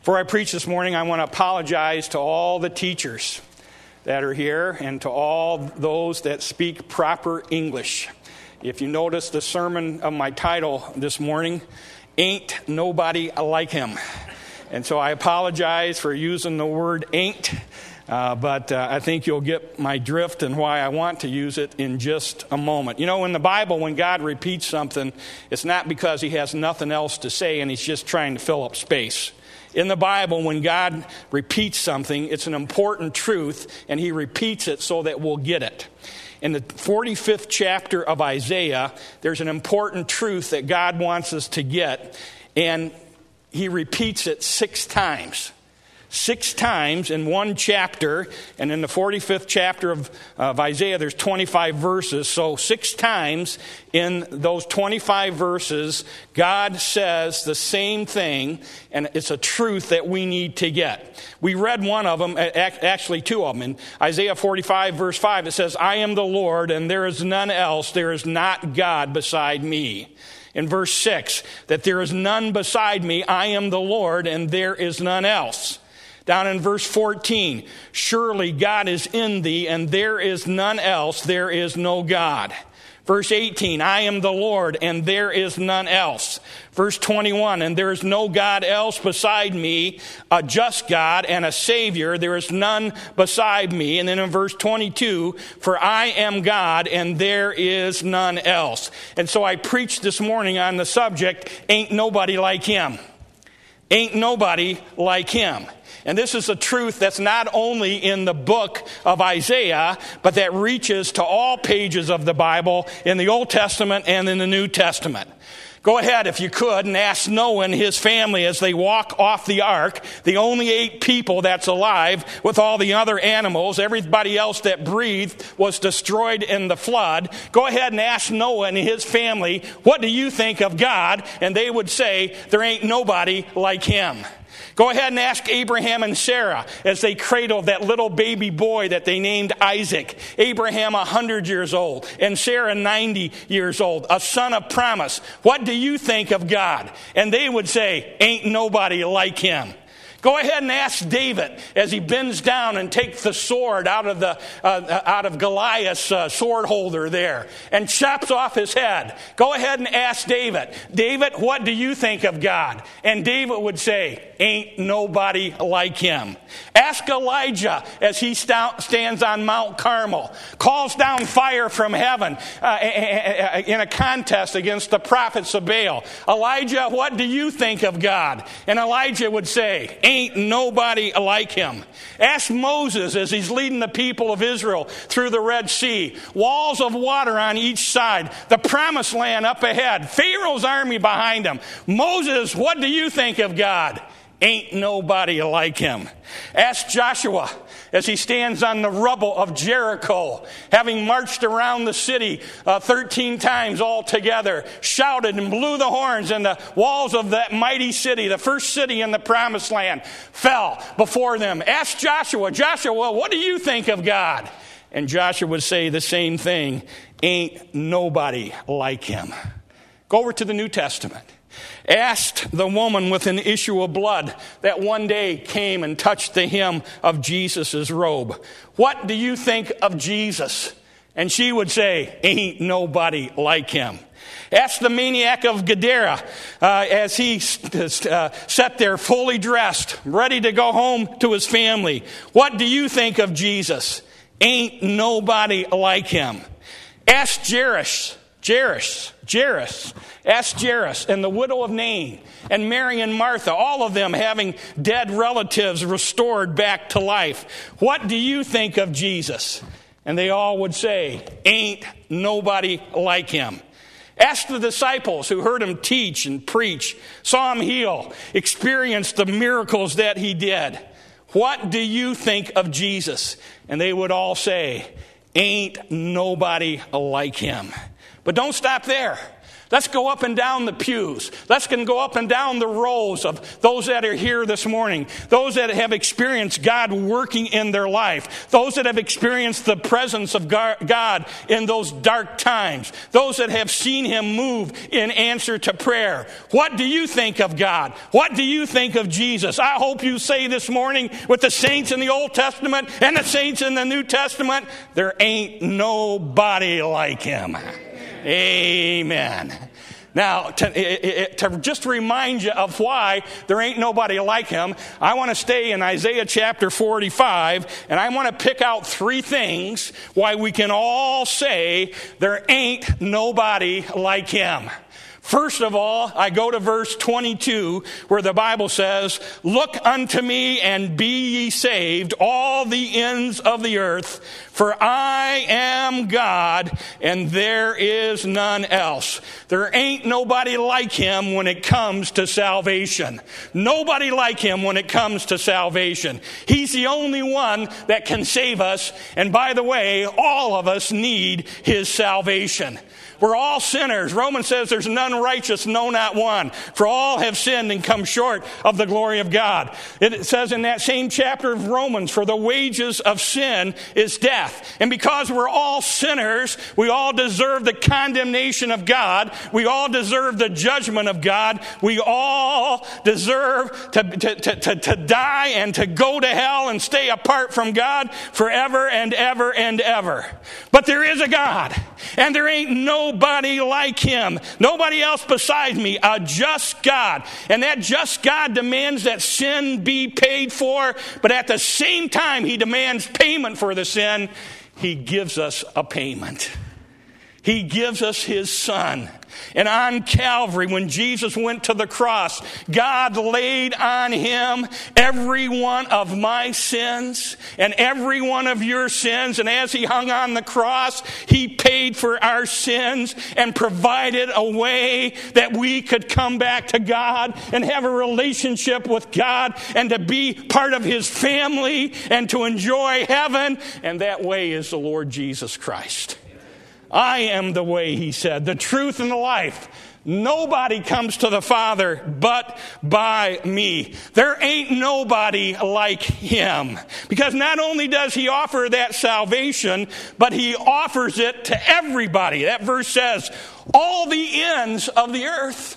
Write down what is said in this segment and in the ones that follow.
Before I preach this morning, I want to apologize to all the teachers that are here and to all those that speak proper English. If you notice the sermon of my title this morning, Ain't Nobody Like Him. And so I apologize for using the word ain't, but I think you'll get my drift and why I want to use it in just a moment. You know, in the Bible, when God repeats something, it's not because he has nothing else to say and he's just trying to fill up space. In the Bible, when God repeats something, it's an important truth, and he repeats it so that we'll get it. In the 45th chapter of Isaiah, there's an important truth that God wants us to get, and he repeats it 6 times. 6 times in one chapter, and in the 45th chapter of Isaiah, there's 25 verses. So 6 times in those 25 verses, God says the same thing, and it's a truth that we need to get. We read one of them, actually 2 of them. In Isaiah 45, verse 5, it says, I am the Lord, and there is none else. There is not God beside me. In verse 6, that there is none beside me. I am the Lord, and there is none else. Down in verse 14, surely God is in thee, and there is none else, there is no God. Verse 18, I am the Lord, and there is none else. Verse 21, and there is no God else beside me, a just God and a Savior, there is none beside me. And then in verse 22, for I am God, and there is none else. And so I preached this morning on the subject, ain't nobody like him. Ain't nobody like him. And this is a truth that's not only in the book of Isaiah, but that reaches to all pages of the Bible in the Old Testament and in the New Testament. Go ahead, if you could, and ask Noah and his family as they walk off the ark, the only 8 people that's alive with all the other animals. Everybody else that breathed was destroyed in the flood. Go ahead and ask Noah and his family, what do you think of God? And they would say, there ain't nobody like him. Go ahead and ask Abraham and Sarah as they cradled that little baby boy that they named Isaac. Abraham 100 years old and Sarah 90 years old, a son of promise. What do you think of God? And they would say, ain't nobody like him. Go ahead and ask David as he bends down and takes the sword out of Goliath's sword holder there and chops off his head. Go ahead and ask David, David, what do you think of God? And David would say, ain't nobody like him. Ask Elijah as he stands on Mount Carmel, calls down fire from heaven in a contest against the prophets of Baal. Elijah, what do you think of God? And Elijah would say, ain't nobody like him. Ask Moses as he's leading the people of Israel through the Red Sea. Walls of water on each side. The promised land up ahead. Pharaoh's army behind him. Moses, what do you think of God? Ain't nobody like him. Ask Joshua as he stands on the rubble of Jericho, having marched around the city 13 times altogether, shouted and blew the horns, and the walls of that mighty city, the first city in the promised land, fell before them. Ask Joshua, what do you think of God? And Joshua would say the same thing, ain't nobody like him. Go over to the New Testament. Asked the woman with an issue of blood that one day came and touched the hem of Jesus' robe, what do you think of Jesus? And she would say, ain't nobody like him. Ask the maniac of Gadara as he sat there fully dressed, ready to go home to his family. What do you think of Jesus? Ain't nobody like him. Ask Ask Jairus and the widow of Nain and Mary and Martha, all of them having dead relatives restored back to life. What do you think of Jesus? And they all would say, ain't nobody like him. Ask the disciples who heard him teach and preach, saw him heal, experienced the miracles that he did. What do you think of Jesus? And they would all say, ain't nobody like him. But don't stop there. Let's go up and down the pews. Let's go up and down the rows of those that are here this morning. Those that have experienced God working in their life. Those that have experienced the presence of God in those dark times. Those that have seen Him move in answer to prayer. What do you think of God? What do you think of Jesus? I hope you say this morning with the saints in the Old Testament and the saints in the New Testament, there ain't nobody like Him. Amen. Now, to just remind you of why there ain't nobody like Him, I want to stay in Isaiah chapter 45, and I want to pick out 3 things why we can all say there ain't nobody like Him. First of all, I go to verse 22 where the Bible says, "Look unto me and be ye saved, all the ends of the earth, for I am God and there is none else." There ain't nobody like Him when it comes to salvation. Nobody like Him when it comes to salvation. He's the only one that can save us. And by the way, all of us need His salvation. We're all sinners. Romans says there's none righteous, no, not one. For all have sinned and come short of the glory of God. It says in that same chapter of Romans, for the wages of sin is death. And because we're all sinners, we all deserve the condemnation of God. We all deserve the judgment of God. We all deserve to die and to go to hell and stay apart from God forever and ever and ever. But there is a God, and there ain't nobody like Him. Nobody else besides me, a just God. And that just God demands that sin be paid for, but at the same time He demands payment for the sin. He gives us a payment. He gives us His Son. And on Calvary, when Jesus went to the cross, God laid on Him every one of my sins and every one of your sins. And as He hung on the cross, He paid for our sins and provided a way that we could come back to God and have a relationship with God and to be part of His family and to enjoy heaven. And that way is the Lord Jesus Christ. I am the way, He said, the truth and the life. Nobody comes to the Father but by me. There ain't nobody like Him. Because not only does He offer that salvation, but He offers it to everybody. That verse says, all the ends of the earth.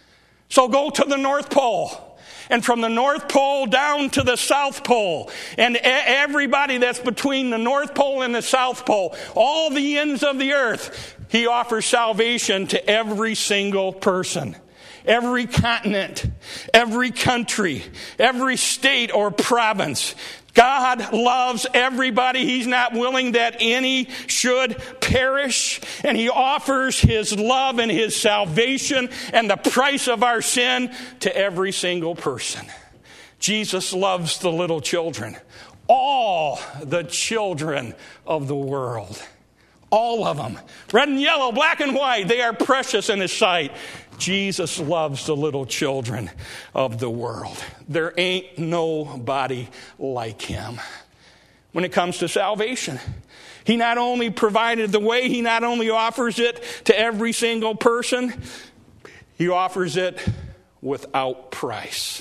So go to the North Pole. And from the North Pole down to the South Pole. And everybody that's between the North Pole and the South Pole. All the ends of the earth. He offers salvation to every single person. Every continent. Every country. Every state or province. God loves everybody. He's not willing that any should perish. And He offers His love and His salvation and the price of our sin to every single person. Jesus loves the little children. All the children of the world. All of them. Red and yellow, black and white. They are precious in His sight. Jesus loves the little children of the world. There ain't nobody like Him. When it comes to salvation, He not only provided the way, He not only offers it to every single person, He offers it without price.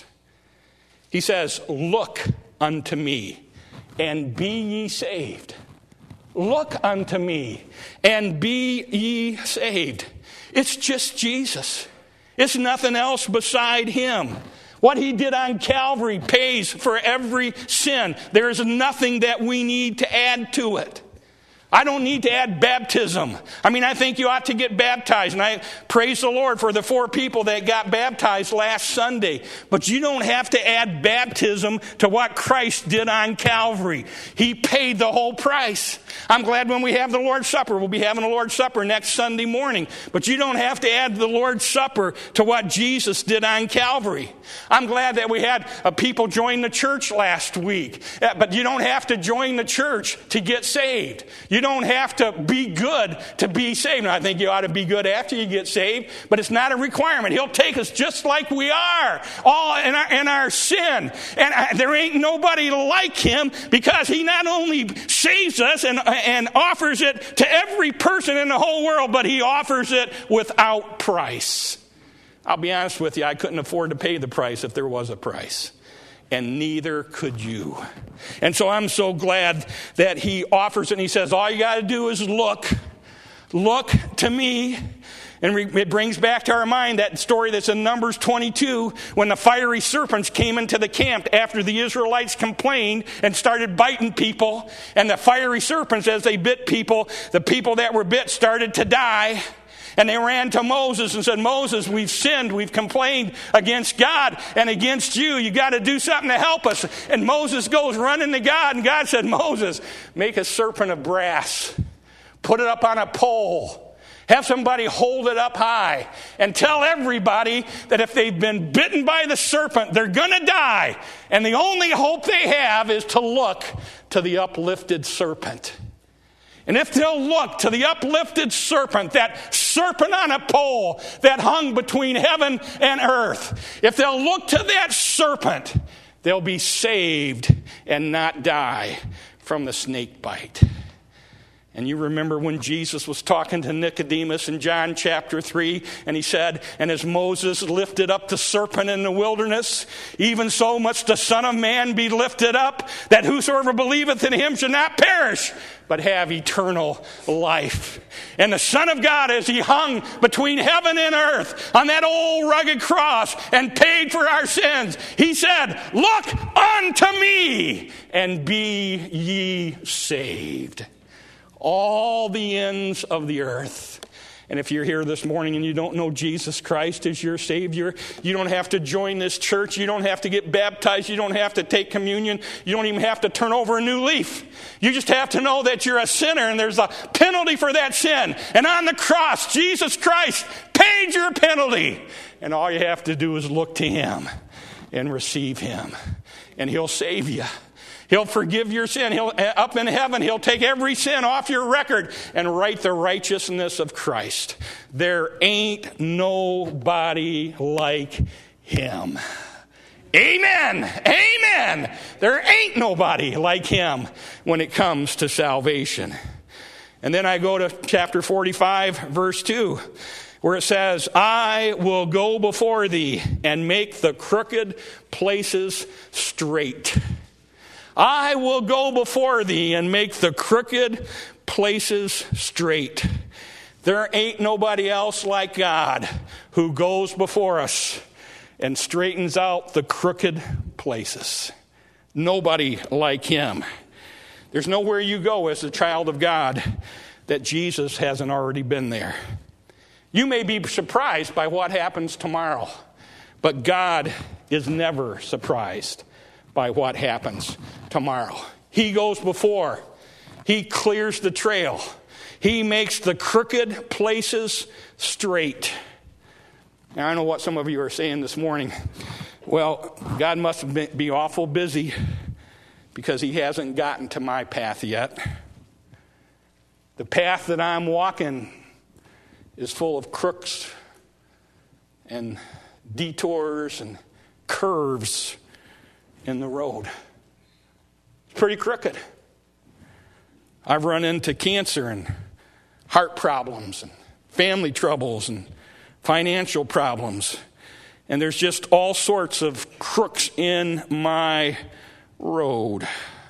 He says, look unto me and be ye saved. Look unto me and be ye saved. It's just Jesus. It's nothing else beside Him. What He did on Calvary pays for every sin. There is nothing that we need to add to it. I don't need to add baptism. I think you ought to get baptized. And I praise the Lord for the 4 people that got baptized last Sunday. But you don't have to add baptism to what Christ did on Calvary. He paid the whole price. I'm glad when we have the Lord's Supper, we'll be having the Lord's Supper next Sunday morning. But you don't have to add the Lord's Supper to what Jesus did on Calvary. I'm glad that we had people join the church last week. But you don't have to join the church to get saved. You don't have to be good to be saved. Now, I think you ought to be good after you get saved, but it's not a requirement. He'll take us just like we are, all in our sin. And there ain't nobody like him, because he not only saves us and offers it to every person in the whole world, but he offers it without price. I'll be honest with you, I couldn't afford to pay the price if there was a price. And neither could you. And so I'm so glad that he offers it. And he says, all you got to do is look to me. And it brings back to our mind that story that's in Numbers 22, when the fiery serpents came into the camp after the Israelites complained and started biting people. And the fiery serpents, as they bit people, the people that were bit started to die. And they ran to Moses and said, Moses, we've sinned. We've complained against God and against you. You got to do something to help us. And Moses goes running to God. And God said, Moses, make a serpent of brass. Put it up on a pole. Have somebody hold it up high. And tell everybody that if they've been bitten by the serpent, they're going to die. And the only hope they have is to look to the uplifted serpent. And if they'll look to the uplifted serpent, that serpent on a pole that hung between heaven and earth, if they'll look to that serpent, they'll be saved and not die from the snake bite. And you remember when Jesus was talking to Nicodemus in John chapter 3, and he said, and as Moses lifted up the serpent in the wilderness, even so must the Son of Man be lifted up, that whosoever believeth in him should not perish, but have eternal life. And the Son of God, as he hung between heaven and earth on that old rugged cross and paid for our sins, he said, look unto me and be ye saved. All the ends of the earth. And if you're here this morning and you don't know Jesus Christ as your Savior, you don't have to join this church. You don't have to get baptized. You don't have to take communion. You don't even have to turn over a new leaf. You just have to know that you're a sinner and there's a penalty for that sin. And on the cross, Jesus Christ paid your penalty. And all you have to do is look to him and receive him. And he'll save you. He'll forgive your sin. Up in heaven, he'll take every sin off your record and write the righteousness of Christ. There ain't nobody like him. Amen. Amen. There ain't nobody like him when it comes to salvation. And then I go to chapter 45, verse 2, where it says, I will go before thee and make the crooked places straight. I will go before thee and make the crooked places straight. There ain't nobody else like God who goes before us and straightens out the crooked places. Nobody like him. There's nowhere you go as a child of God that Jesus hasn't already been there. You may be surprised by what happens tomorrow, but God is never surprised by what happens tomorrow. He goes before. He clears the trail. He makes the crooked places straight. Now, I know what some of you are saying this morning. Well, God must be awful busy because he hasn't gotten to my path yet. The path that I'm walking is full of crooks and detours and curves in the road. It's pretty crooked. I've run into cancer and heart problems and family troubles and financial problems. And there's just all sorts of crooks in my road.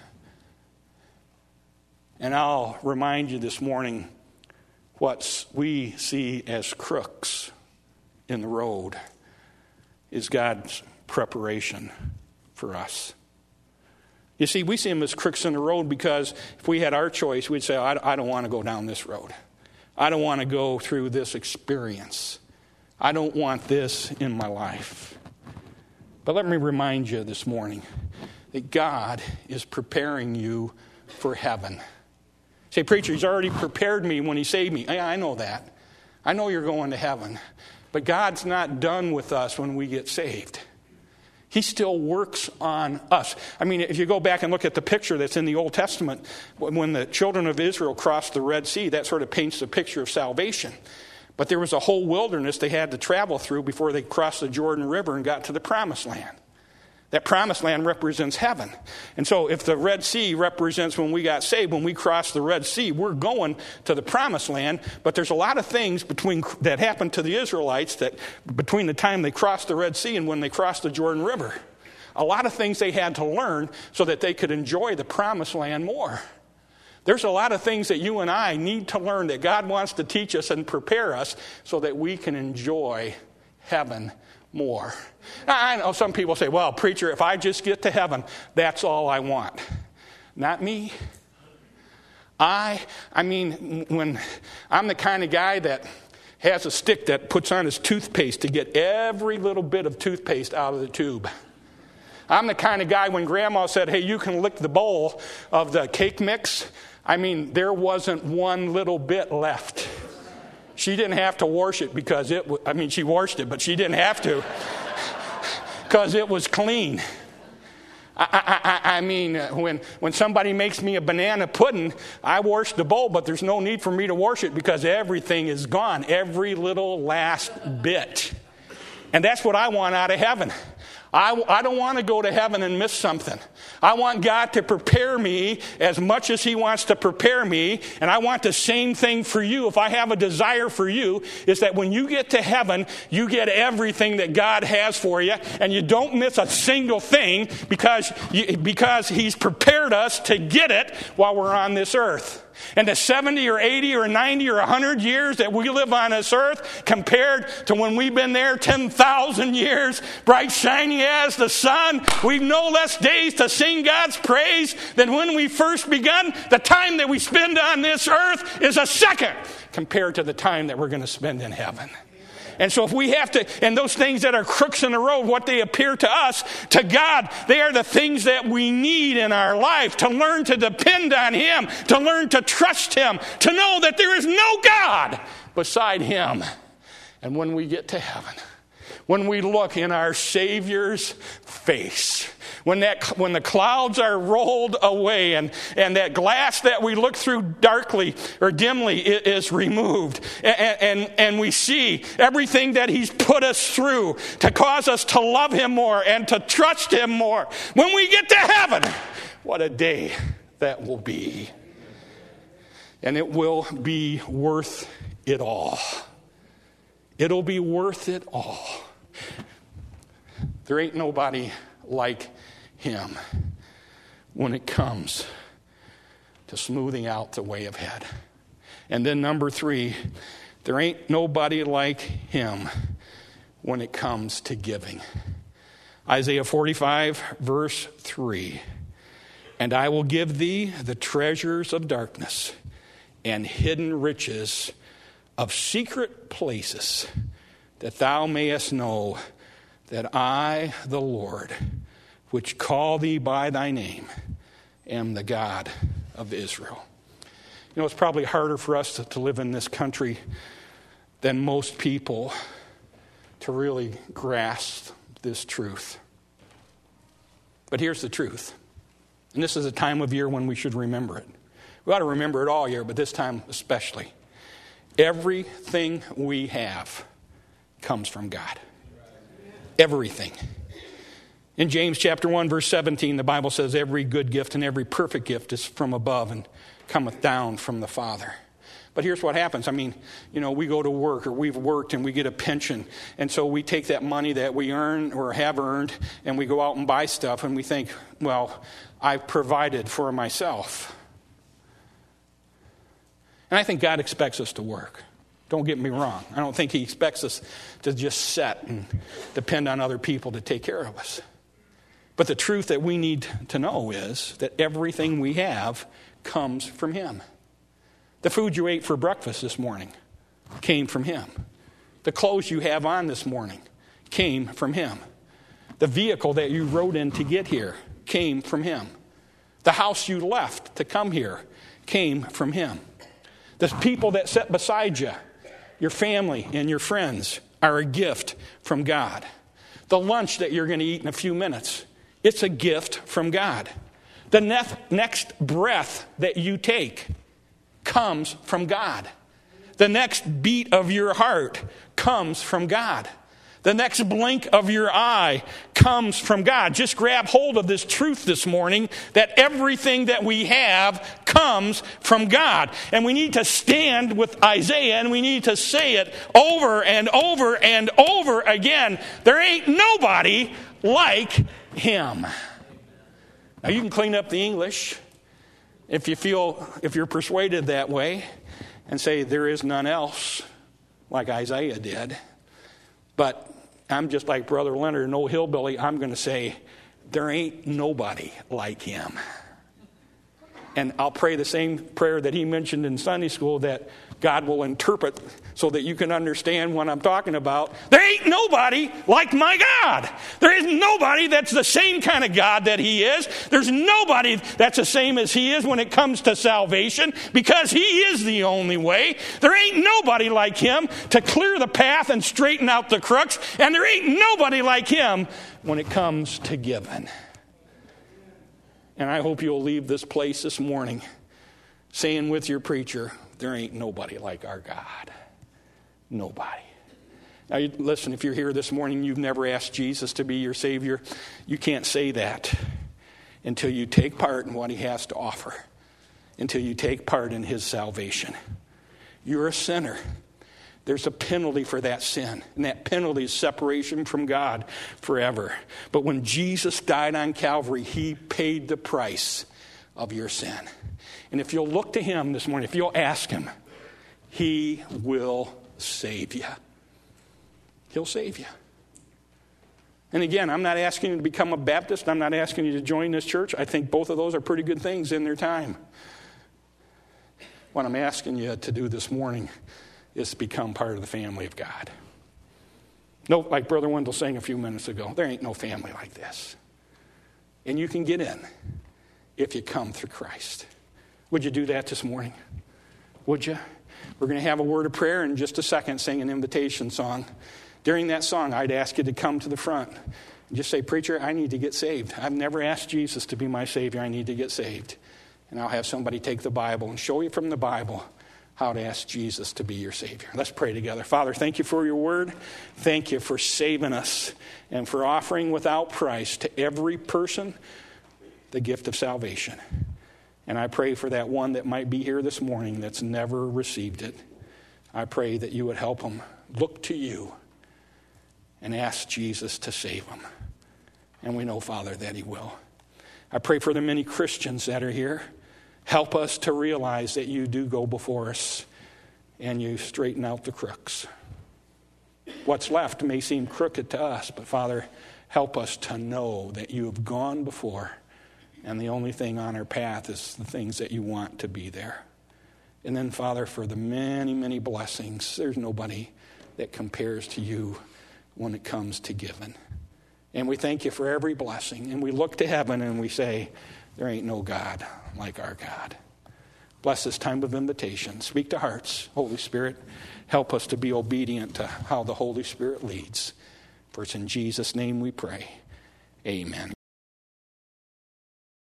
And I'll remind you this morning what we see as crooks in the road is God's preparation for us. You see, we see them as crooks in the road because if we had our choice, we'd say, I don't want to go down this road. I don't want to go through this experience. I don't want this in my life. But let me remind you this morning that God is preparing you for heaven. Say, preacher, he's already prepared me when he saved me. Yeah, I know that. I know you're going to heaven. But God's not done with us when we get saved. He still works on us. I mean, if you go back and look at the picture that's in the Old Testament, when the children of Israel crossed the Red Sea, that sort of paints a picture of salvation. But there was a whole wilderness they had to travel through before they crossed the Jordan River and got to the Promised Land. That Promised Land represents heaven. And so if the Red Sea represents when we got saved, when we crossed the Red Sea, we're going to the Promised Land. But there's a lot of things that happened to the Israelites that between the time they crossed the Red Sea and when they crossed the Jordan River. A lot of things they had to learn so that they could enjoy the Promised Land more. There's a lot of things that you and I need to learn that God wants to teach us and prepare us so that we can enjoy heaven more. I know some people say, well, preacher, if I just get to heaven, that's all I want. Not me. I mean, when I'm the kind of guy that has a stick that puts on his toothpaste to get every little bit of toothpaste out of the tube. I'm the kind of guy when Grandma said, hey, you can lick the bowl of the cake mix. I mean, there wasn't one little bit left. She didn't have to wash it because she washed it, but she didn't have to because it was clean. I mean, when somebody makes me a banana pudding, I wash the bowl, but there's no need for me to wash it because everything is gone, every little last bit. And that's what I want out of heaven. I don't want to go to heaven and miss something. I want God to prepare me as much as He wants to prepare me. And I want the same thing for you. If I have a desire for you, is that when you get to heaven, you get everything that God has for you. And you don't miss a single thing because He's prepared us to get it while we're on this earth. And the 70 or 80 or 90 or 100 years that we live on this earth compared to when we've been there 10,000 years, bright shining as the sun, we've no less days to sing God's praise than when we first begun. The time that we spend on this earth is a second compared to the time that we're going to spend in heaven. And so if we have to, and those things that are crooks in the road, what they appear to us, to God, they are the things that we need in our life to learn to depend on Him, to learn to trust Him, to know that there is no God beside Him. And when we get to heaven, when we look in our Savior's face, when the clouds are rolled away and that glass that we look through darkly or dimly is removed and we see everything that He's put us through to cause us to love Him more and to trust Him more. When we get to heaven, what a day that will be. And it will be worth it all. It'll be worth it all. There ain't nobody like Him when it comes to smoothing out the way of head. And then number 3, there ain't nobody like Him when it comes to giving. Isaiah 45 verse 3. And I will give thee the treasures of darkness and hidden riches of secret places, that thou mayest know that I, the Lord, which call thee by thy name, am the God of Israel. You know, it's probably harder for us to live in this country than most people to really grasp this truth. But here's the truth. And this is a time of year when we should remember it. We ought to remember it all year, but this time especially. Everything we have comes from God. Everything. In James chapter 1, verse 17, the Bible says, every good gift and every perfect gift is from above and cometh down from the Father. But here's what happens. I mean, you know, we go to work or we've worked and we get a pension. And so we take that money that we earn or have earned and we go out and buy stuff and we think, well, I've provided for myself. And I think God expects us to work. Don't get me wrong. I don't think He expects us to just sit and depend on other people to take care of us. But the truth that we need to know is that everything we have comes from Him. The food you ate for breakfast this morning came from Him. The clothes you have on this morning came from Him. The vehicle that you rode in to get here came from Him. The house you left to come here came from Him. The people that sat beside you, your family and your friends, are a gift from God. The lunch that you're going to eat in a few minutes, it's a gift from God. The next breath that you take comes from God. The next beat of your heart comes from God. The next blink of your eye comes from God. Just grab hold of this truth this morning that everything that we have comes from God. And we need to stand with Isaiah and we need to say it over and over and over again. There ain't nobody like him. Now you can clean up the English if you're persuaded that way and say there is none else like Isaiah did. But I'm just like Brother Leonard, an old hillbilly. I'm going to say, there ain't nobody like him. And I'll pray the same prayer that he mentioned in Sunday school, that God will interpret so that you can understand what I'm talking about. There ain't nobody like my God. There is nobody that's the same kind of God that he is. There's nobody that's the same as he is when it comes to salvation, because he is the only way. There ain't nobody like him to clear the path and straighten out the crooks. And there ain't nobody like him when it comes to giving. And I hope you'll leave this place this morning saying with your preacher, there ain't nobody like our God. Nobody. Now, listen, if you're here this morning and you've never asked Jesus to be your Savior, you can't say that until you take part in what he has to offer, until you take part in his salvation. You're a sinner. There's a penalty for that sin, and that penalty is separation from God forever. But when Jesus died on Calvary, he paid the price of your sin. And if you'll look to him this morning, if you'll ask him, he will save you. He'll save you. And again, I'm not asking you to become a Baptist. I'm not asking you to join this church. I think both of those are pretty good things in their time. What I'm asking you to do this morning is to become part of the family of God. No, like Brother Wendell sang a few minutes ago, there ain't no family like this. And you can get in if you come through Christ. Would you do that this morning? Would you? We're going to have a word of prayer in just a second, sing an invitation song. During that song, I'd ask you to come to the front and just say, preacher, I need to get saved. I've never asked Jesus to be my Savior. I need to get saved. And I'll have somebody take the Bible and show you from the Bible how to ask Jesus to be your Savior. Let's pray together. Father, thank you for your word. Thank you for saving us and for offering without price to every person the gift of salvation. And I pray for that one that might be here this morning that's never received it. I pray that you would help them look to you and ask Jesus to save them. And we know, Father, that he will. I pray for the many Christians that are here. Help us to realize that you do go before us and you straighten out the crooks. What's left may seem crooked to us, but Father, help us to know that you have gone before, and the only thing on our path is the things that you want to be there. And then, Father, for the many, many blessings, there's nobody that compares to you when it comes to giving. And we thank you for every blessing, and we look to heaven and we say, there ain't no God like our God. Bless this time of invitation. Speak to hearts. Holy Spirit, help us to be obedient to how the Holy Spirit leads. For it's in Jesus' name we pray. Amen.